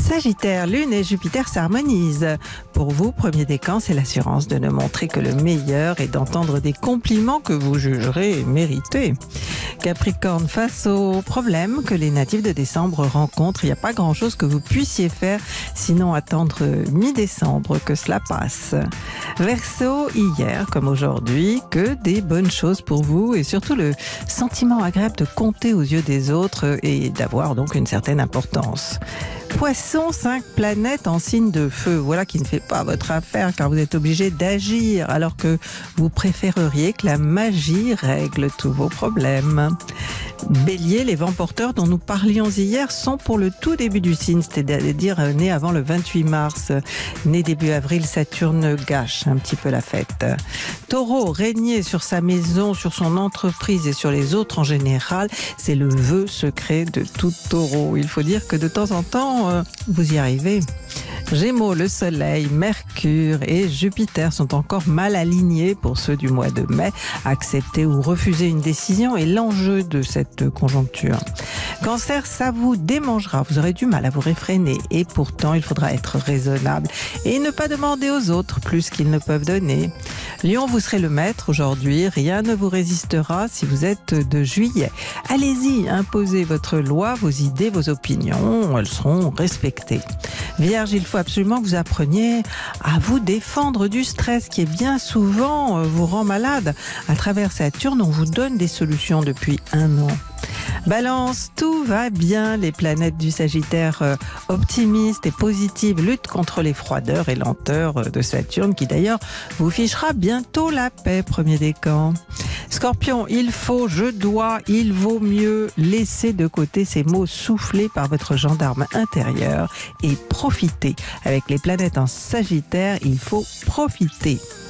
Sagittaire, Lune et Jupiter s'harmonisent. Pour vous, premier décan, c'est l'assurance de ne montrer que le meilleur et d'entendre des compliments que vous jugerez mérités. Capricorne, face aux problèmes que les natifs de décembre rencontrent, il n'y a pas grand-chose que vous puissiez faire, sinon attendre mi-décembre que cela passe. Verseau, hier comme aujourd'hui, que des bonnes choses pour vous et surtout le sentiment agréable de compter aux yeux des autres et d'avoir donc une certaine importance. Poisson, 5 planètes en signe de feu. Voilà qui ne fait pas votre affaire car vous êtes obligé d'agir alors que vous préféreriez que la magie règle tous vos problèmes. Bélier, les vents porteurs dont nous parlions hier sont pour le tout début du signe, c'est-à-dire né avant le 28 mars. Né début avril, Saturne gâche un petit peu la fête. Taureau, régner sur sa maison, sur son entreprise et sur les autres en général, c'est le vœu secret de tout taureau. Il faut dire que de temps en temps, vous y arrivez. Gémeaux, le Soleil, Mercure et Jupiter sont encore mal alignés pour ceux du mois de mai. Accepter ou refuser une décision est l'enjeu de cette conjoncture. Cancer, ça vous démangera, vous aurez du mal à vous réfréner et pourtant il faudra être raisonnable et ne pas demander aux autres plus qu'ils ne peuvent donner. Lion, vous serez le maître aujourd'hui, rien ne vous résistera si vous êtes de Juillet. Allez-y, imposez votre loi, vos idées, vos opinions, elles seront respectées. Vierge, il faut absolument que vous appreniez à vous défendre du stress qui est bien souvent vous rend malade. À travers Saturne, on vous donne des solutions depuis 1 an. Balance, tout va bien. Les planètes du Sagittaire optimistes et positives luttent contre les froideurs et lenteurs de Saturne qui d'ailleurs vous fichera bientôt la paix, premier décan. Scorpion, il faut, je dois, il vaut mieux laisser de côté ces mots soufflés par votre gendarme intérieur et profiter. Avec les planètes en Sagittaire, il faut profiter.